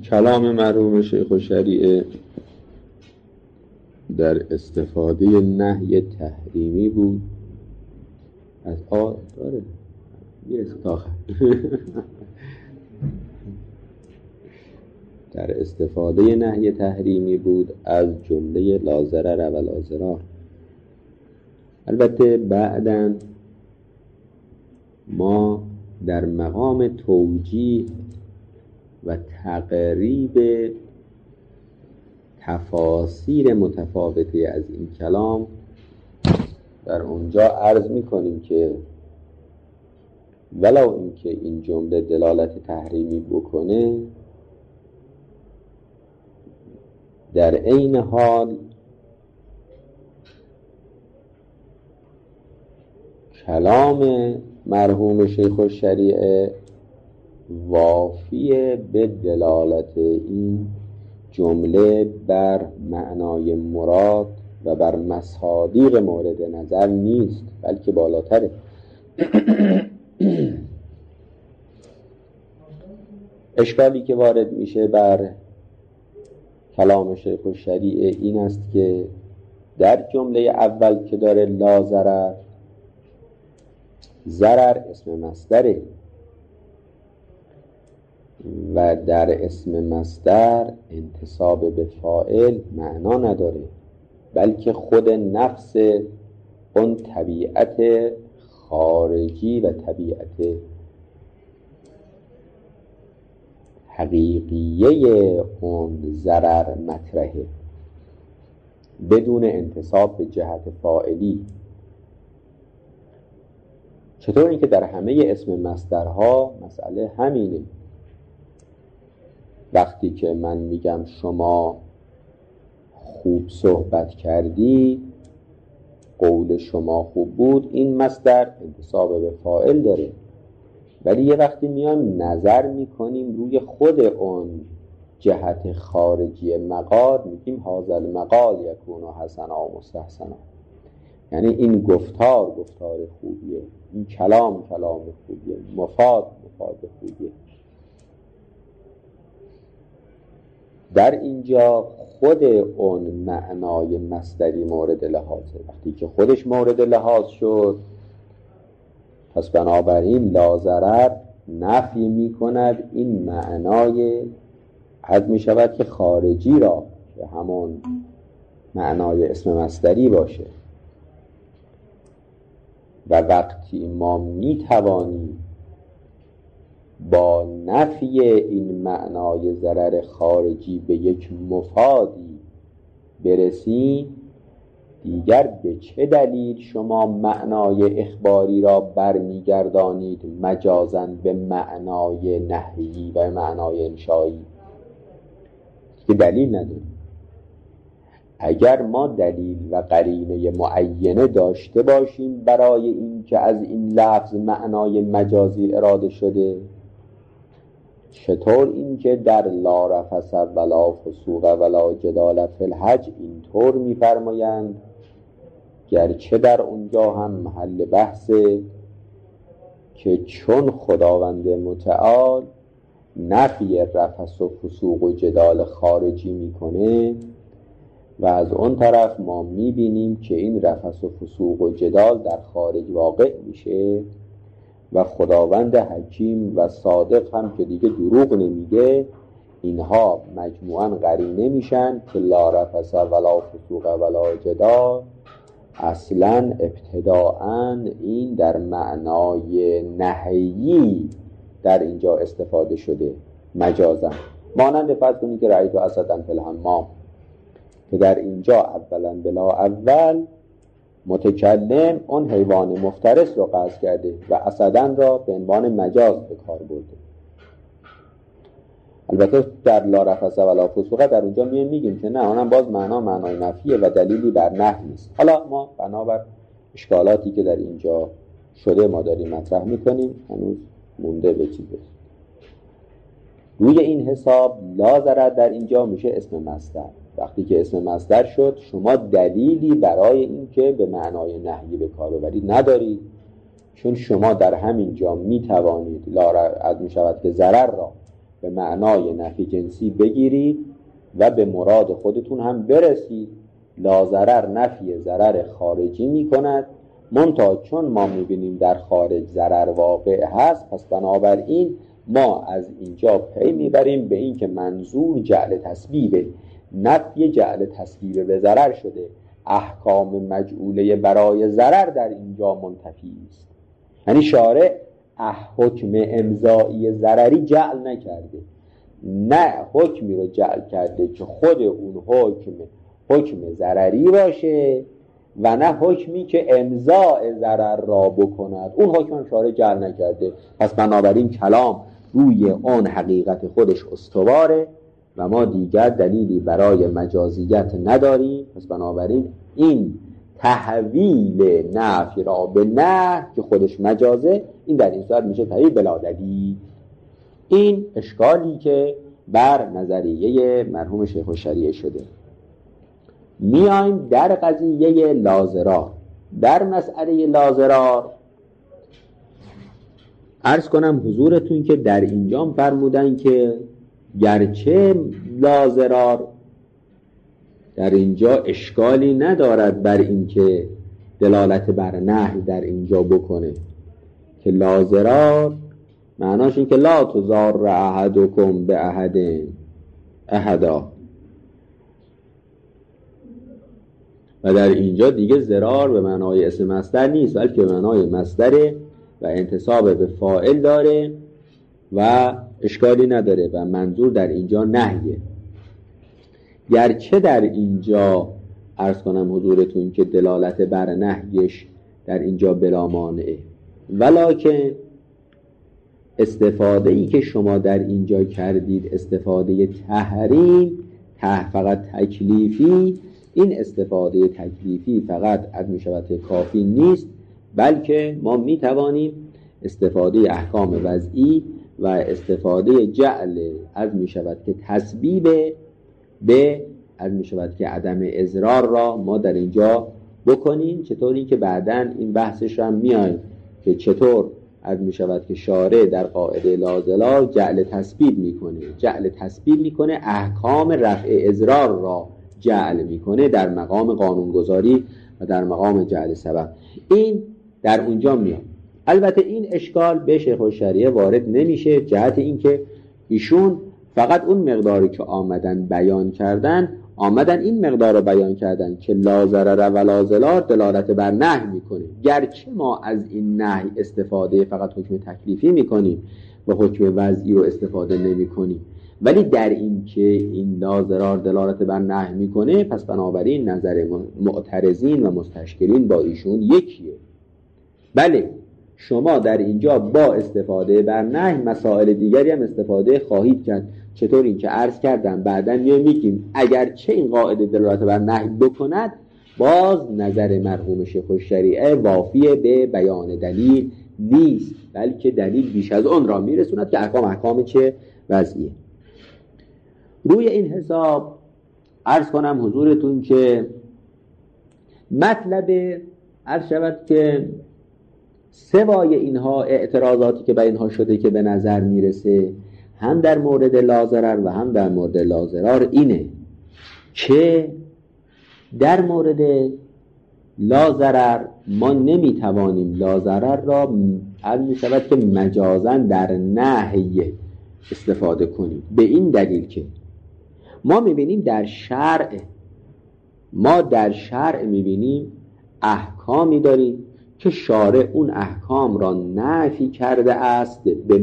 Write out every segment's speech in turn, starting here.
کلام مرحوم شیخ الشریعه در استفاده نهی تحریمی بود از داره میرسه تا آخر در استفاده نهی تحریمی بود از جمله لا ضرر و لا ضرار. البته بعداً ما در مقام توجیه و تقریب تفاسیر متفاوتی از این کلام در اونجا عرض می‌کنیم که ولو اینکه این جمله دلالت تحریمی بکنه، در عین حال کلام مرحوم شیخ الشریعه وافی به دلالت این جمله بر معنای مراد و بر مصادیق مورد نظر نیست، بلکه بالاتره. اشکالی که وارد میشه بر کلام شیخ الشریعه این است که در جمله اول که داره لا ضرر، ضرر اسم مصدره و در اسم مصدر انتساب به فاعل معنا نداره، بلکه خود نفس اون طبیعت خارجی و طبیعت حقیقیه اون ضرر مطرحه بدون انتساب به جهت فاعلی. چطور اینکه در همه اسم مصدرها مسئله همینه. وقتی که من میگم شما خوب صحبت کردی، قول شما خوب بود، این مصدر انتساب به فاعل داره، ولی یه وقتی میایم نظر میکنیم روی خود اون جهت خارجی مقال، میگیم هذا المقال یکون حسنا و مستحسنا، یعنی این گفتار خوبیه، این کلام خوبیه، مفاد خوبیه. در اینجا خود اون معنای مصدری مورد لحاظه. وقتی که خودش مورد لحاظ شد، پس بنابراین لا ضرر نفی می کند این معنای حد می شود که خارجی را، که همون معنای اسم مصدری باشه. و وقتی ما می توانیم با نفی این معنای ضرر خارجی به یک مفادی برسیم، دیگر به چه دلیل شما معنای اخباری را برمیگردانید مجازاً به معنای نهیی و معنای انشایی؟ که دلیل نداریم. اگر ما دلیل و قرینه معینه داشته باشیم برای این که از این لفظ معنای مجازی اراده شده، چطور این که در لا رفث ولا فسوق ولا جدال فی الحج اینطور می‌فرمایند، گرچه در اونجا هم محل بحثه که چون خداوند متعال نفی رفث و فسوق و جدال خارجی میکنه و از اون طرف ما میبینیم که این رفث و فسوق و جدال در خارج واقع میشه و خداوند حکیم و صادق هم که دیگه دروغ نمیگه، اینها مجموعاً قرینه میشن که لا رفث ولا فسوق ولا جدال اصلاً ابتداءً این در معنای نهیی در اینجا استفاده شده مجازاً. مانند فرض کنید که رأیت اسداً فی الحمام، که در اینجا اولاً بلا اول متکلم اون حیوان مفترس رو قصد کرده و اسداً را به عنوان مجاز به کار برده. البته در لا رفث ولا فسوق در اونجا میگیم که نه، اونم باز معنای نفیه و دلیلی بر نهی نیست. حالا ما بنابر اشکالاتی که در اینجا شده ما داریم مطرح میکنیم، هنوز مونده به چیزی. روی این حساب لا ضرر در اینجا میشه اسم مصدر. وقتی که اسم مصدر شد، شما دلیلی برای این که به معنای نهی به کار ببرید ندارید، چون شما در همین جا میتوانید لا رفث می شود که ضرر را به معنای نفی جنسی بگیرید و به مراد خودتون هم برسید. لا ضرر نفی ضرر خارجی می کند، منتها چون ما میبینیم در خارج ضرر واقع هست، پس بنابراین ما از اینجا پی میبریم به این که منظور جعل تسبیبه، نفی جعل تسبیبه به ضرر شده، احکام مجعوله برای ضرر در اینجا منتفی است. یعنی شارع حکم امضایی ضرری جعل نکرده، نه حکمی رو جعل کرده که خود اون حکم ضرری باشه و نه حکمی که امضاء ضرر را بکند، اون حکم هم شارع جعل نکرده. پس بنابراین کلام روی اون حقیقت خودش استواره و ما دیگر دلیلی برای مجازیت نداریم. پس بنابراین این تحویل نفی را به نه که خودش مجازه، این در این صورت میشه تحویل بلا دلیل. این اشکالی که بر نظریه مرحوم شیخ الشریعه شده. میایم در قضیه لاضرار. در مسئله لاضرار عرض کنم حضورتون که در اینجا فرمودن که گرچه لاضرار در اینجا اشکالی ندارد بر این که دلالت بر نهی در اینجا بکنه، که لاضرار معناش این که لا تضار احدکم به احد احدا، و در اینجا دیگه ضرار به معنای اسم مصدر نیست بلکه به معنای مصدره و انتصاب به فاعل داره و اشکالی نداره و منظور در اینجا نهیه. گرچه در اینجا عرض کنم حضورتون که دلالت بر نهیش در اینجا بلا مانعه، ولکن استفاده ای که شما در اینجا کردید استفاده تحریم فقط تکلیفی، این استفاده تکلیفی فقط عد می شود کافی نیست، بلکه ما می توانیم استفاده احکام وضعی و استفاده جعل عد می شود که تسبیب به عد می شود که عدم اضرار را ما در اینجا بکنیم. چطوری که بعداً این بحثش را میایم که چطور عد می شود که شارع در قاعده لاضرار جعل تسبیب میکنه احکام رفع اضرار را جعل میکنه در مقام قانونگذاری و در مقام جعل سبب. این در اونجا میاد. البته این اشکال به شیخ الشریعه وارد نمیشه، جهت این که ایشون فقط اون مقداری که آمدن این مقدار رو بیان کردن که لا ضرر و لا ضرار دلالت بر نهی میکنه. گرچه ما از این نهی استفاده فقط حکم تکلیفی میکنیم و حکم وضعی رو استفاده نمیکنیم، ولی در این که این لا ضرار دلالت بر نهی میکنه، پس بنابراین نظر معترضین و مستشکلین با ایشون یکیه. بله شما در اینجا با استفاده بر نهی مسائل دیگری هم استفاده خواهید کرد. چطور این که عرض کردم بعداً میگیم اگرچه این قاعده دلالت بر نهی بکند، باز نظر مرحوم شیخ الشریعه وافیه به بیان دلیل نیست، بلکه دلیل بیش از اون را میرسوند که احکام چه وضعیه. روی این حساب عرض کنم حضورتون که مطلب عرض شود که سوای اینها اعتراضاتی که به اینها شده که به نظر میرسه هم در مورد لا ضرر و هم در مورد لا ضرار اینه که در مورد لا ضرر ما نمیتوانیم لا ضرر را عرض میشود که مجازاً در نهی استفاده کنیم، به این دلیل که ما میبینیم در شرع میبینیم احکامی داریم که شارع اون احکام را نفی کرده است به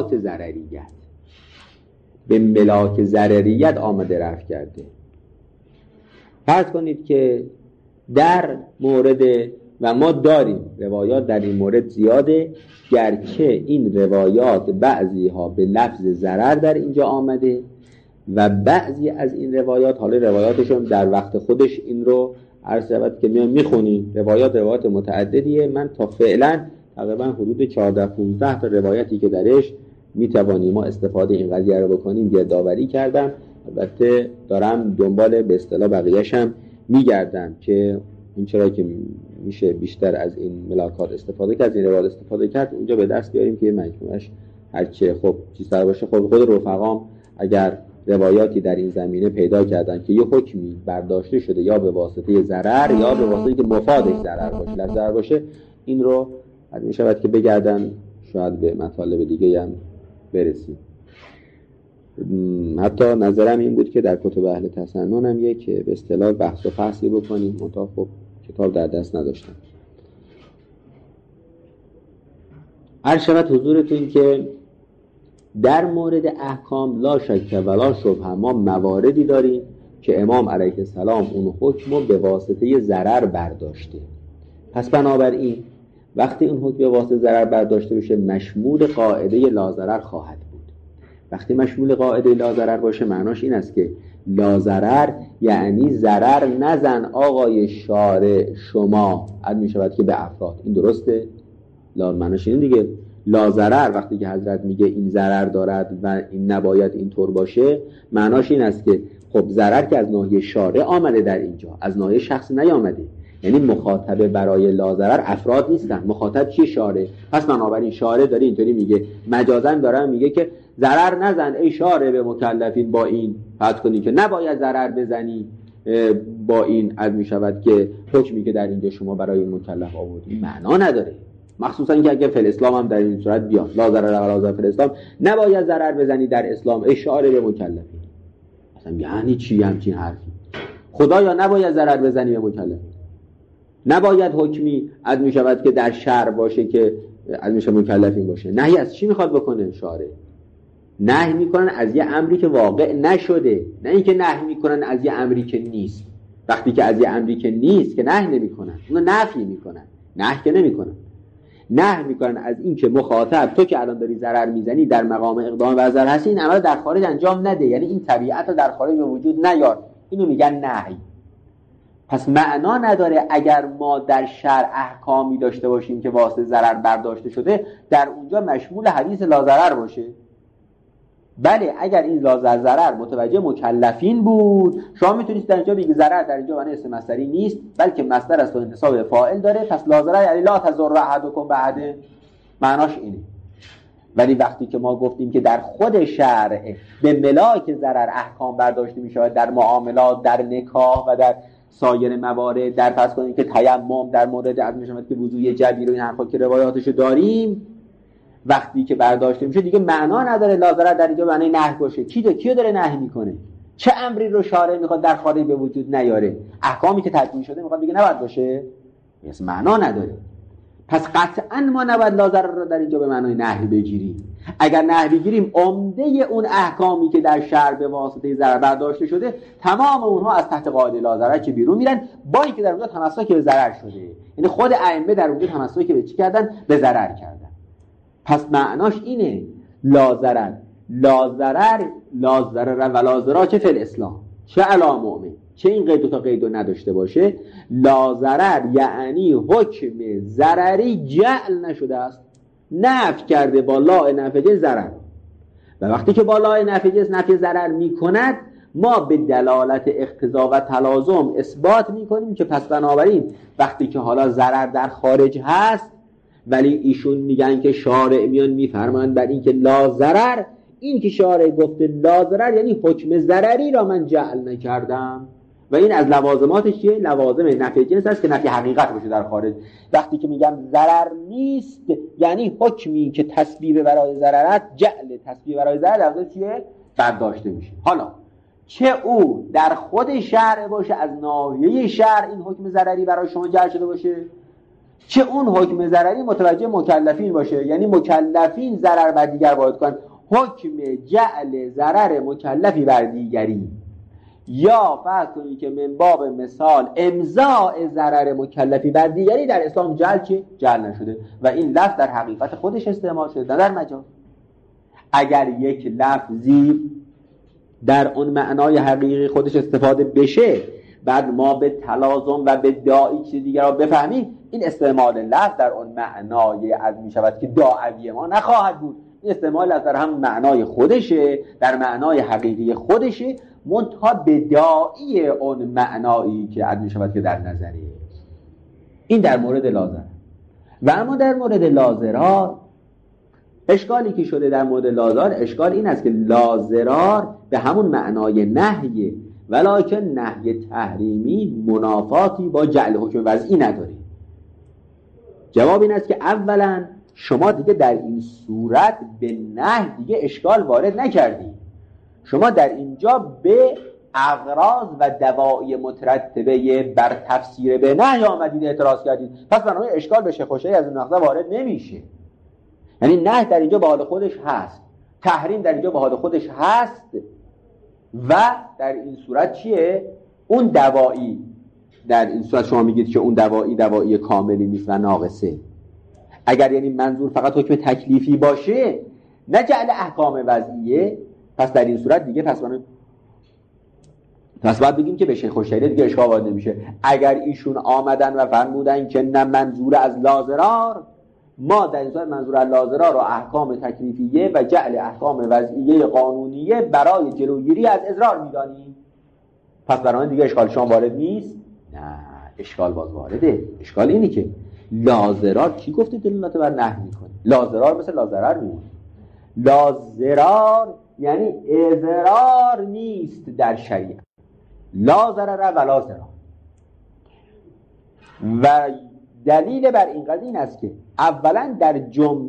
ملاک ضرریت آمده رفت کرده. فرض کنید که در مورد و ما داریم روایات در این مورد زیاده، گرچه این روایات بعضی ها به لفظ ضرر در اینجا آمده و بعضی از این روایات، حالا روایاتشون در وقت خودش این رو عرض شود که میخونیم، روایات متعددیه. من تا فعلا تقریبا حدود 14-15 تا روایتی که درش میتوانیم ما استفاده این قضیه رو بکنیم گردآوری کردم. البته دارم دنبال به اصطلاح بقیه‌اش هم میگردم که این چرا که میشه بیشتر از این ملاکات استفاده کرد، از این روایات استفاده کرد، اونجا به دست بیاریم که مجموعش هرچه خب چیزتر باشه. خود رفقام اگر روایاتی در این زمینه پیدا کردن که یه حکمی برداشته شده یا به واسطه ضرر یا به واسطه که مفادش ضرر باشه، لفظ ضرر باشه، این رو می شود که بگردن شاید به مطالب دیگه هم برسیم. حتی نظرم این بود که در کتب اهل تسنن هم یک به اصطلاح بحث و فصلی بکنیم، منتها خب کتاب در دست نداشتم. عرض شود حضورتون که در مورد احکام لا شک ولا شبهه ما مواردی داریم که امام علیه السلام اون حکم رو به واسطه ضرر برداشته. پس بنابراین وقتی اون حکم به واسطه ضرر برداشته بشه مشمول قاعده لا ضرر خواهد بود. وقتی مشمول قاعده لا ضرر باشه معناش این است که لا ضرر یعنی ضرر نزن آقای شارع شما، می شود که به افراد. این درسته؟ لا معناش این دیگه. لا ضرر وقتی که حضرت میگه این ضرر دارد و این نباید اینطور باشه، معناش این است که خب ضرر که از ناحیه شارع آمده در اینجا، از ناحیه شخص نیامده. یعنی مخاطبه برای لا ضرر افراد نیستن، مخاطب چیه؟ شارع. پس بنابراین شارع داره اینطوری میگه، مجازاً داره میگه که ضرر نزن ای شارع به مکلفین با این، حد کنی که نباید ضرر بزنی با این، از میشود که حکمی که در اینجا شما برای این مکلف آوردی معنا نداره. مخصوصا که اگه فی الاسلام هم در این صورت بیاد لا ضرر ولا ضرر فی الاسلام، نباید ضرر بزنی در اسلام ای شارع به مکلفین. اصلا یعنی چی همچین حرفی؟ خدایا نباید ضرر بزنی به مکلفین، نباید حکمی از میشود که در شرع باشه که از میشه مکلفین باشه. نهی از چی میخواد بکنه شارع؟ نهی میکنن از یه امری که واقع نشده، نه اینکه نهی میکنن از یه امری که نیست. وقتی که از یه امری که نیست که نهی نمیکنن، اونو نفی میکنن، نهی که نمیکنن. نهی میکنن از این که مخاطب تو که الان داری ضرر میزنی در مقام اقدام و ضرر هستی، این عمل در خارج انجام نده، یعنی این طبیعت رو در خارج به وجود نیار. اینو میگن نهی. پس معنا نداره اگر ما در شرع احکامی داشته باشیم که واسه ضرر برداشته شده در اونجا مشمول حدیث لا ضرر باشه. بله اگر این لا ضرر متوجه مکلفین بود، شما میتونید در اینجا بگید ضرر در اینجا معنی اسم مصدری نیست بلکه مصدر است و انتصاب فاعل داره، پس لا ضرر یعنی لا تضر احدکم باحد، معناش اینه. ولی وقتی که ما گفتیم که در خود شرع به ملاک ضرر احکام برداشته میشه، در معاملات، در نکاح و در سایر موارد، در فرض کنیم که تیمم در مورد از میشود که وضوء جبیر و این حرفا که روایاتشو داریم، وقتی که برداشته میشه دیگه معنا نداره لا ضرر در اینجا معنی نهی باشه. کیو داره نهی میکنه؟ چه امری رو شارع میخواد در خارج به وجود نیاره؟ احکامی که تدوین شده میخواد بگه نباید باشه؟ اصلا معنا نداره. پس قطعا ما نباید لا ضرر رو در اینجا به معنای نهی بگیریم. اگر نهی بگیریم عمده اون احکامی که در شرع به واسطه ضرر برداشته شده تمام اونها از تحت قاعده لا ضرر که بیرون میرن، با اینکه در اونجا تمسک به ضرر شده. یعنی خود ائمه در اونجا تمسک به چی کردن؟ به ضرر کردن. پس معناش اینه لا ضرر ولا ضرر چه فی الاسلام چه علی مؤمن، چه این قید تا قیدو نداشته باشه. لا ضرر یعنی حکم ضرری جعل نشده است، نفی کرده با لا نفی ضرر. و وقتی که با لا نفی ضرر میکند ما به دلالت اقتضا و تلازم اثبات میکنیم که پس بنابراین وقتی که حالا ضرر در خارج هست ولی ایشون میگن که شارع میان میفرمایند بر این که لا ضرر، این که شارع گفته لا ضرر یعنی حکم ضرری را من جعل نکردم و این از لوازماتش چیه؟ لوازم نفی جنس است که نفی حقیقت باشه در خارج. وقتی که میگم ضرر نیست یعنی حکمی که تسبیب برای ضررت، جعل تسبیب برای ضرر در واقع چیه؟ برداشته میشه. حالا چه او در خود شرع باشه، از ناحیه شرع این حکم ضرری برای شما جعل شده باشه، چه اون حکم ضرری متوجه مکلفین باشه، یعنی مکلفین ضرر بر دیگر وارد کنن، حکم جعل ضرر مکلفی بر دیگری، یا فرض کنید که من باب مثال امضاء ضرر مکلفی بر دیگری در اسلام جعل نشده و این لفظ در حقیقت خودش استعمال شده، نه در مجاز. اگر یک لفظی در اون معنای حقیقی خودش استفاده بشه بعد ما به تلازم و به داعی چیز دیگر را بفهمیم، این استعمال لفظ در اون معنای از می شود که دعوی ما نخواهد بود. این استعمال لفظ در هم معنای خودشه، در معنای حقیقی خودشه، منتها به داعی اون معنایی که از می شود که در نظره. این در مورد لا ضرر. و اما در مورد لا ضرر اشکالی که شده در مورد لازرار، اشکال این است که لازرار به همون معنای نهیه، ولکن نهی تحریمی منافاتی با جعل حکم وضعی نداره. جواب این است که اولا شما دیگه در این صورت به نهی دیگه اشکال وارد نکردید. شما در اینجا به اغراض و دواعی مترتبه بر تفسیر به نهی آمدید اعتراض کردید، پس بنابراین اشکال به شیخ حشیری از این مقطع وارد نمیشه. یعنی نهی در اینجا به حال خودش هست، تحریم در اینجا به حال خودش هست و در این صورت چیه؟ اون دواعی، در این صورت شما میگید که اون دواعی کاملی نیست و ناقصه. اگر یعنی منظور فقط حکم تکلیفی باشه نه جعل احکام وضعیه، پس در این صورت دیگه پس باید بگیم که به شیخ حشیری دیگه اشکال وارد نمیشه. اگر ایشون آمدن و فرمودن که نه منظور از لازرار، ما در این صورت منظور از لازرار رو احکام تکلیفیه و جعل احکام وضعیه قانونیه برای جلوگیری از اضرار میدانیم، پس برای دیگه اشکال شما وارد نیست. نه، اشکال باز وارده. اشکال اینی که لازرار کی گفته دلالت بر نهی میکنه؟ لازرار مثل لازرار میمونه. لازرار یعنی اضرار نیست در شریعت، لا ضرر و لا ضرار. و دلیل بر این قضیه این است که اولا در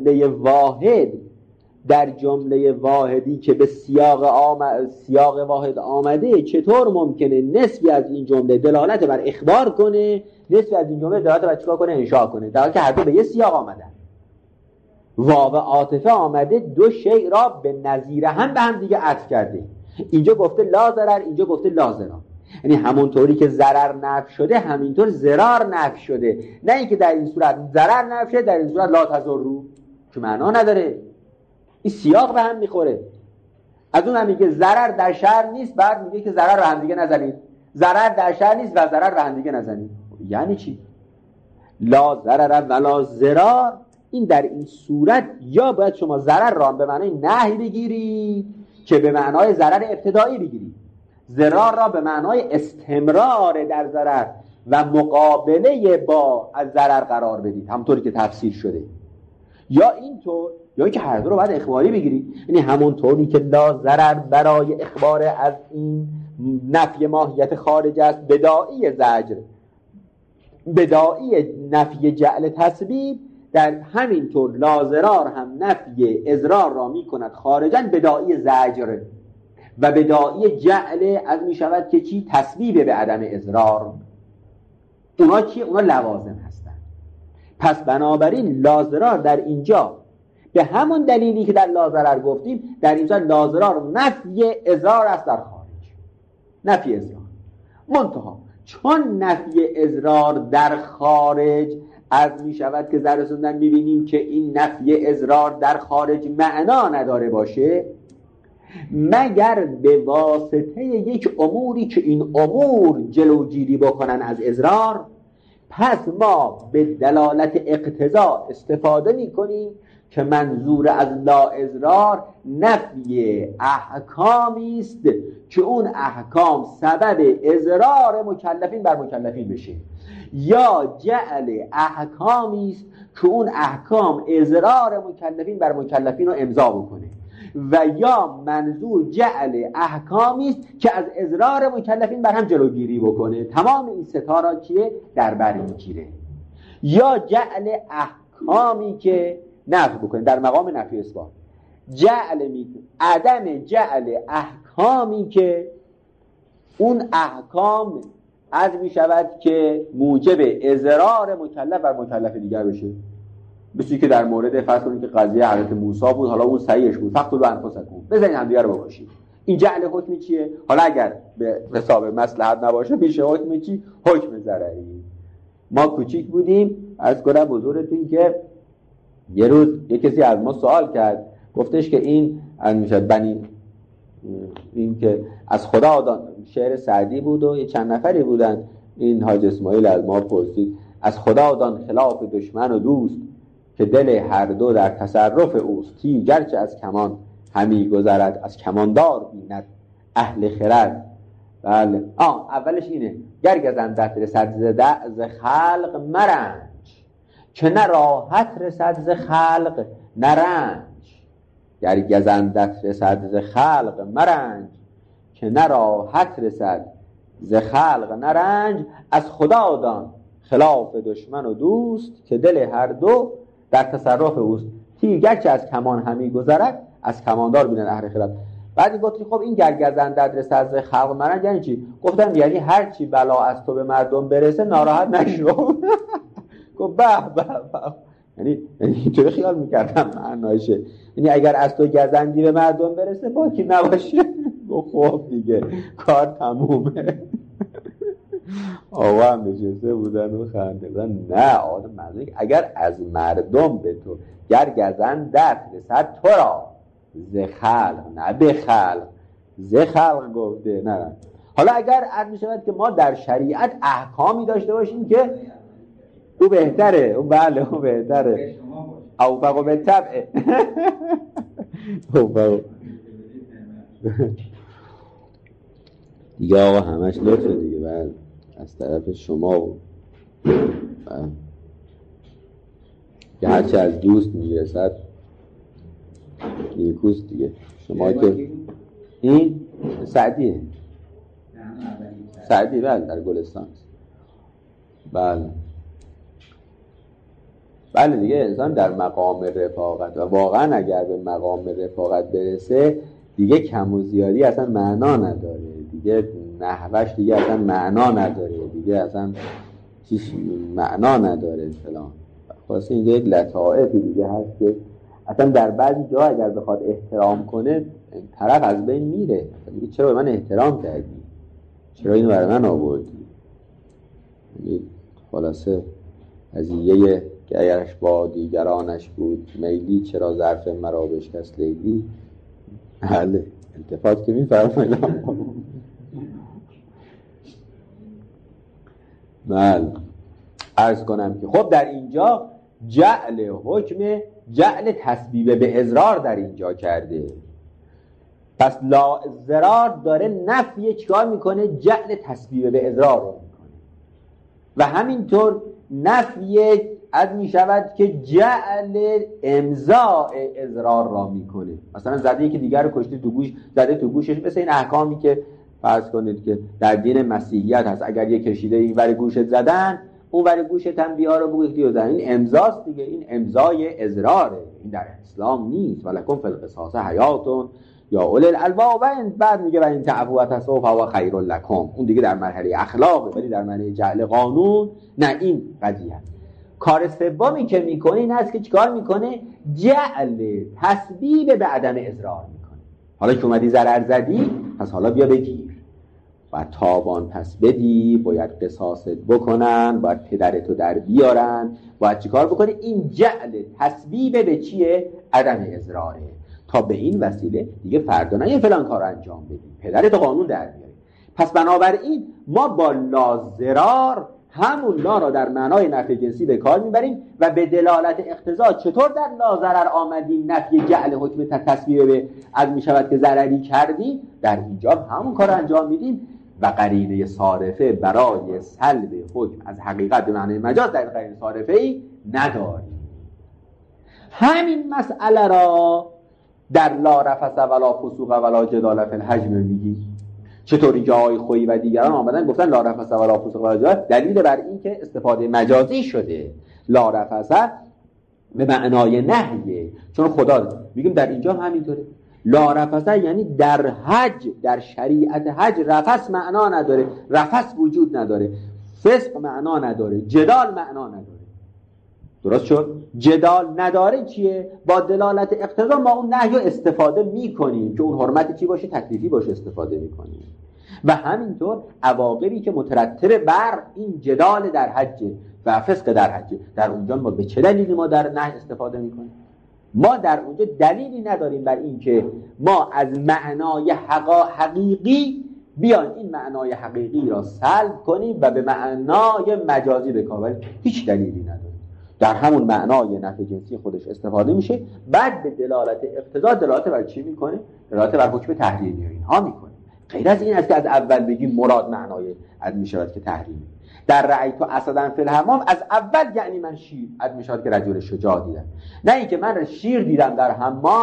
جمله واحدی که به سیاق واحد آمده، چطور ممکنه نصفی از این جمله دلالت بر اخبار کنه، نصفی از این جمله دلالت بر چیکار کنه؟ انشاء کنه، در حالی که هر دو به یه سیاق آمدن. واو عاطفه آمده دو شیء را به نظیر هم به هم دیگه عطف کرده. اینجا گفته لا ضرر، اینجا گفته لا ضرر. یعنی همونطوری که ضرر نفی شده همینطور ضرار نفی شده، نه اینکه در این صورت ضرر نفی شده در این صورت لا تضروا، که معنا نداره. این سیاق به هم میخوره. از اون هم میگه ضرر در شر نیست، بعد میگه که ضرر رو هم دیگه نزنید. ضرر در شر نیست و ضرر رو هم دیگه نزنید. یعنی چی؟ لا ضرر ولا ضرار. این در این صورت یا باید شما ضرر را به معنای نهی بگیرید که به معنای ضرر ابتدایی بگیرید، ضرار را به معنای استمرار در ضرر و مقابله با از ضرر قرار بدید، همونطوری که تفسیر شده. یا اینطور، یا اینکه هر دو رو باید اخباری بگیرید. یعنی همونطوری که لا ضرر برای اخبار از این نفی ماهیت خارج است، بداعی زجر، بداعی نفی جعل تسبیب، در همین طور لا ضرار هم نفی اضرار را می کند خارجاً، بداعی زجر و بداعی جعل از می شود که چی؟ تسبیب به عدم اضرار. اونا چیه؟ اونا لوازم هستن. پس بنابراین لا ضرار در اینجا به همون دلیلی که در لا ضرر گفتیم، در اینجا لا ضرار نفی اضرار است در خارج، نفی اضرار. منتها چون نفی اضرار در خارج از می شود که در رسوندن می بینیم که این نفی اضرار در خارج معنا نداره باشه مگر به واسطه یک اموری که این امور جلوگیری بکنن از اضرار، پس ما به دلالت اقتضا استفاده می کنیم که منظور از لا اضرار نفی احکامی است که اون احکام سبب اضرار مکلفین بر مکلفین بشه، یا جعل احکامی است که اون احکام اضرار مکلفین بر مکلفین رو امضا بکنه، و یا منظور جعل احکامی است که از اضرار مکلفین بر هم جلوگیری بکنه. تمام این ستا را چیه؟ در بر میگیره. یا جعل احکامی که نفی بکنه در مقام نفی اثبات، جعل میکنه عدم جعل احکامی که اون احکام از می شود که موجب اضرار مکلف بر مکلف دیگر بشه. مثل که در مورد فرض کنید که قضیه حضرت موسی بود، حالا اون صحیحش بود، فقتلوا انفسکم، بزنید همدیگه رو بکشید. این جعل حکم چیه؟ حالا اگر به حساب مصلحت نباشه میشه حکم چی؟ حکم ضرری. ما کوچیک بودیم، از کنم حضورتون که یه روز یه کسی از ما سوال کرد، گفتش که این که از خدا شعر سعدی بود و یه چند نفری بودن، این حاج اسماعیل از ما پرسید از خدا دان خلاف دشمن و دوست که دل هر دو در تصرف اوست، تیر گرچه از کمان همی گذرد از کماندار بیند اهل خرد. بله اولش اینه گرگزندت رسد ز خلق مرنج که نه راحت رسد ز خلق نرنج. گر گزندت رسد ز خلق مرنج، که نه راحت رسد ز خلق نرنج. از خدا دان خلاف دشمن و دوست، که دل هر دو در تصرف اوست. تیر گرچه از کمان همی گذرد، از کماندار بینن اهل خرد. بعد گفتی خب این گر گزندت رسد ز خلق مرنج یعنی چی؟ گفتم یعنی هر چی بلا از تو به مردم برسه ناراحت نشو. گفت به به به، یعنی اینطوری خیال میکردم معناشه، یعنی اگر از تو گزندی به مردم برسه باکی نباشه. خب دیگه کار تمومه. آقا هم نشسته بودن و خنده بودن. نه آقا مردم اگر از مردم به تو گر گزندت رسد تو را ز خلق، نه به خلق، ز خلق گفته نه. حالا اگر عرض می شود که ما در شریعت احکامی داشته باشیم که او بهتره، او بله او بهتره، او فقو به طبعه. دیگه آقا همش لطفه دیگه، بله از طرف شما و که هرچه از دوست میرسد نیکوست دیگه. شما که این سعدیه، سعدی بله در گلستان، بله بله دیگه. انسان در مقام رفاقت و واقعا اگر به مقام رفاقت برسه دیگه کم و زیادی اصلا معنا نداره دیگه، نحوش دیگه اصلا معنا نداره دیگه، اصلا چیش معنا نداره فلان. خاصه اینجا یک لطائفی دیگه هست که اصلا در بعضی جا اگر بخواد احترام کنه طرف از بین میره. چرا به من احترام کردی؟ چرا اینو برای من آوردی؟ خلاصه قضیه که اگرش با دیگرانش بود میلی، چرا ظرف مرا بشکست لیلی. بله التفات که میفرمایید. بله عرض کنم که خب در اینجا جعل حکم، جعل تسبیب به اضرار در اینجا کرده. پس لا اضرار داره نفی چیکار میکنه؟ جعل تسبیب به اضرار رو میکنه. و همینطور نفی از میشود که جعل امضاء اضرار را میکنه. مثلا زده یکی دیگر رو کشته تو گوش، زده تو گوشش، مثل این احکامی که فرض کنید که در دین مسیحیت هست، اگر یک کشیده این ور گوشت زدن اون ور گوشت هم بیا رو بگو زدن، این امضاست دیگه، این امضای اضراره. این در اسلام نیست. ولکم فی القصاص حیاتون یا اولی الالباب. بعد میگه و این تعفو و تصوف و خیر لکم، اون دیگه در مرحله اخلاقه، ولی در مرحله جعل قانون نه. این قضیه هست. کار سومی که میکنه این هست که چیکار میکنه؟ جعل تسبیب به عدم اضرار میکنه. حالا که اومدی ضرر زدی پس حالا بیا بگیر و تابان پس بدی، باید قصاصت بکنن، باید پدرتو در بیارن، باید چیکار بکنه؟ این جعل تسبیب به چیه؟ عدم اضراره. تا به این وسیله دیگه فردا نه یه فلان کار انجام بدی، پدرتو قانون در بیاری. پس بنابراین ما با لازرار همون لا را در معنای نفی جنسی به کار میبریم و به دلالت اقتضا چطور در لا ضرر آمدیم نفی جعل حکم تسبیب به از میشود که ضرری کردیم، در اینجا همون کار انجام میدیم و قرینه صارفه برای سلب حکم از حقیقت به معنای مجاز در قرینه صارفه ای نداریم. همین مسئله را در لا رفث ولا فسوق ولا جدال فی الحجم میگیم. چطور اینجا آقای خویی و دیگران آمدن گفتن لا رفث ولا فسوق ولا جدال؟ دلیل بر این که استفاده مجازی شده. لا رفث به معنای نهیه، چون خدا میگیم در اینجا هم همینطوره. لا رفث یعنی در حج، در شریعت حج رفث معنا نداره، رفث وجود نداره، فسق معنا نداره، جدال معنا نداره. درست شد؟ جدال نداره چیه؟ با دلالت اقتضا ما اون نهی رو استفاده میکنیم که اون حرمت چی باشه؟ تکلیفی باشه، استفاده میکنیم. و همینطور عواقبی که مترتب بر این جدال در حج و فسق در حج، در اونجا ما به چه دلیلی ما در نهی استفاده میکنیم؟ ما در اونجا دلیلی نداریم بر این که ما از معنای حقیقی بیان این معنای حقیقی را سلب کنیم و به معنای مجازی بکاریم. هیچ دلیلی نداریم. در همون معنای نفی جنسی خودش استفاده میشه. بعد به دلالت اقتضا دلالت بر چی میکنه؟ دلالت بر حکم تحریمی اینها میکنه. غیر از این است که از اول بگیم مراد معنای از میشود که تحریمی. در رأی تو اسدن فی الحمام از اول یعنی من شیر از میشود که رجل شجاع دیدم، نه اینکه من شیر دیدم در حمام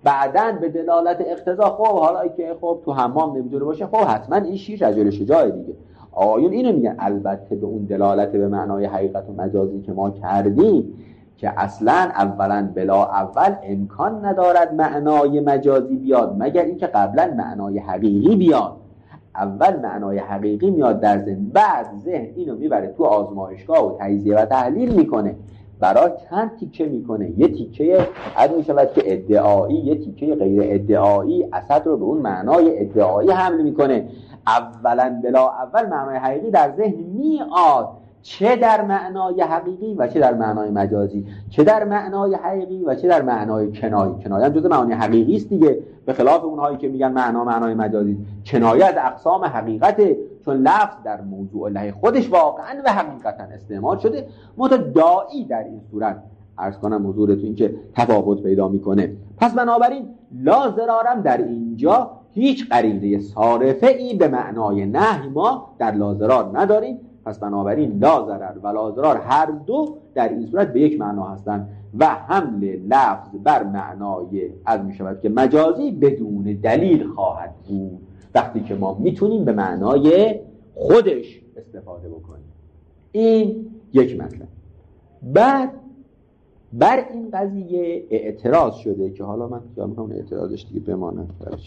بعدن به دلالت اقتضا خب حالا که خب تو حمام نمیتونه باشه، خب حتما این شیر رجل شجاع دیگه. آقایون اینو میگن البته به اون دلالت به معنای حقیقت و مجازی که ما کردیم که اصلا اولا بلا اول امکان ندارد معنای مجازی بیاد مگر اینکه قبلا معنای حقیقی بیاد. اول معنای حقیقی میاد در ذهن، بعد ذهن اینو میبره تو آزمایشگاه و تجزیه و تحلیل میکنه، برای چند تیکه میکنه، یه تیکه حد میشود که ادعایی، یه تیکه غیر ادعایی، اسد رو به اون معنای ادعایی حمل میکنه. اولا بلا اول معنای حقیقی در ذهن میاد، چه در معنای حقیقی و چه در معنای مجازی، چه در معنای حقیقی و چه در معنای کنایی. کنایه هم جزء معانی حقیقی است دیگه، به خلاف اونهایی که میگن معنای مجازی. کنایه از اقسام حقیقته، چون لفظ در موضوع له خودش واقعا و حقیقتا استعمال شده، متداعی در این صورت عرض کنم حضورتون این که تفاوت پیدا میکنه. پس بنابراین لا ضرارم در اینجا هیچ قرینه صارفه ای به معنای نهی ما در لا ضرار نداریم. پس بنابراین لا ضرر و لا ضرار هر دو در این صورت به یک معنا هستند و حمل لفظ بر معنای از می شود که مجازی بدون دلیل خواهد بود وقتی که ما میتونیم به معنای خودش استفاده بکنیم. این یک مطلب. بعد بر این قضیه اعتراض شده که حالا من خیال میکنم اعتراضش دیگه بماند برش.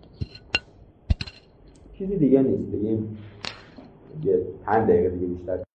چیزی دیگه نیست، دیگه 5 دقیقه دیگه بیشتر